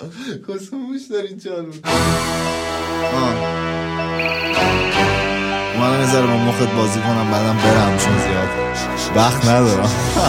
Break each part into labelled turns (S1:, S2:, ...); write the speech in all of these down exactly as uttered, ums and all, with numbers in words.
S1: کسموش دارین چالون من میذاره با مخت بازی کنم بعدم برم چون زیاد وقت ندارم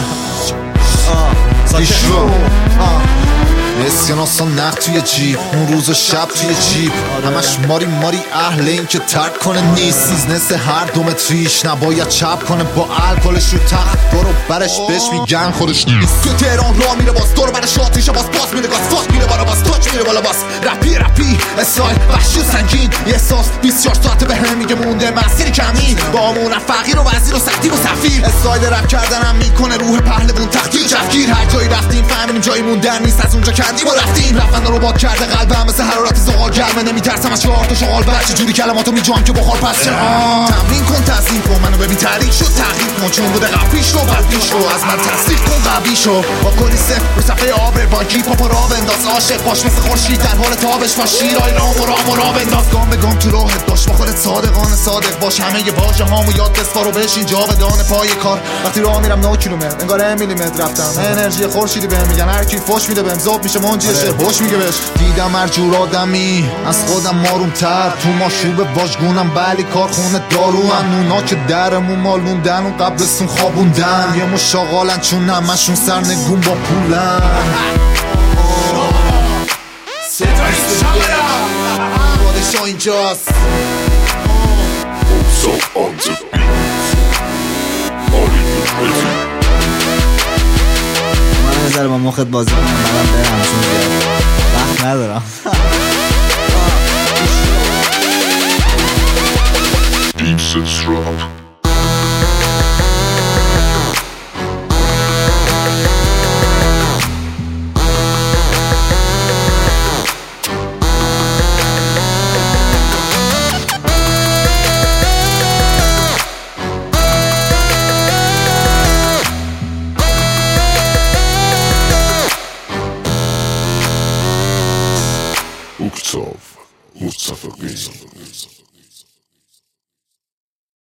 S1: دیشو اسکناسا نخ توی جیب اون روز و شب توی جیب همش ماری ماری اهل این که ترک کنه نیست بیزنس هر دو متریش نباید چپ کنه با الکلش رو تخت دورو برش بهش میگن خودش نیست تو تهران را میره باز دور برش آتیشه باز باز میره گاز فاک میره بالا باز تاچ میره بالا باز رپی رپی استایل وحشی و سنگین یه احساس بیست و چهار ساعته به هم میگه مونده مسیر کمی با امونم فقیر و وزیر و سختی و سفیر استایل رپ کردنم میکنه روح پهلوون تختی جفگیر هر جایی رفتیم فهمیدیم جایی موندن نیست از اونجا کندیم و رفتیم رفتن رو باد کرده قلبم مثل حرارت زغال گرمه نمیترسم از چهار تا شغال بر چه جوری کلماتو میجام که بخار پس چه تمرین کن تزیین کن منو ببین تحریک شد تحقیق کن چون بوده قبلیش رو بعدیش رو از من تصدیق کن قبلیش رو با کلی صفر رو صفحه آبر بانکی پاپا را بنداز عاشق باش مثل خورشید در حال تابش باش شیرای رام و رام و را بنداز گام به گام تو راهت باش با خودت صادقانه صادق باش همه واژه هامو یاد بسپار و بشین جاودانه پای کار وقتی راه میرم نه کیلومتر انگار میلیمتر رفتم انرژی خورشیدی بهم میگن هر کی فوش میده بهم ذوب میشه منجیشه هوش میگه بهش دیدم هر جور آدمی از خودم مارومتر تو ماشوب واژگونم بلی کارخونه دارو نونا که درمون مال موندن و قبلستون خوابوندن یه مشاغالن چون همشون سرنگون با پولن پادشاه اینجاست من نظر با مخت بازی کنم منم برم چون زیاد وقت ندارم
S2: Decent drop. Uktsov, Mustafa Gizem.